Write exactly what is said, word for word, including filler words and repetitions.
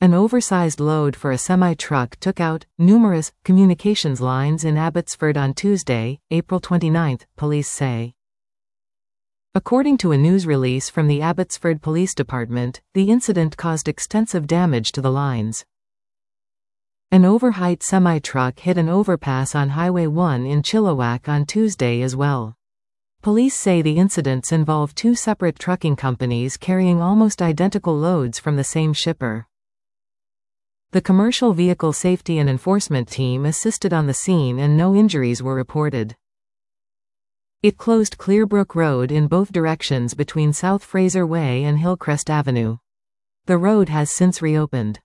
An oversized load for a semi-truck took out numerous communications lines in Abbotsford on Tuesday, April twenty-ninth, police say. According to a news release from the Abbotsford Police Department, the incident caused extensive damage to the lines. An overheight semi-truck hit an overpass on Highway one in Chilliwack on Tuesday as well. Police say the incidents involve two separate trucking companies carrying almost identical loads from the same shipper. The Commercial Vehicle Safety and Enforcement Team assisted on the scene and no injuries were reported. It closed Clearbrook Road in both directions between South Fraser Way and Hillcrest Avenue. The road has since reopened.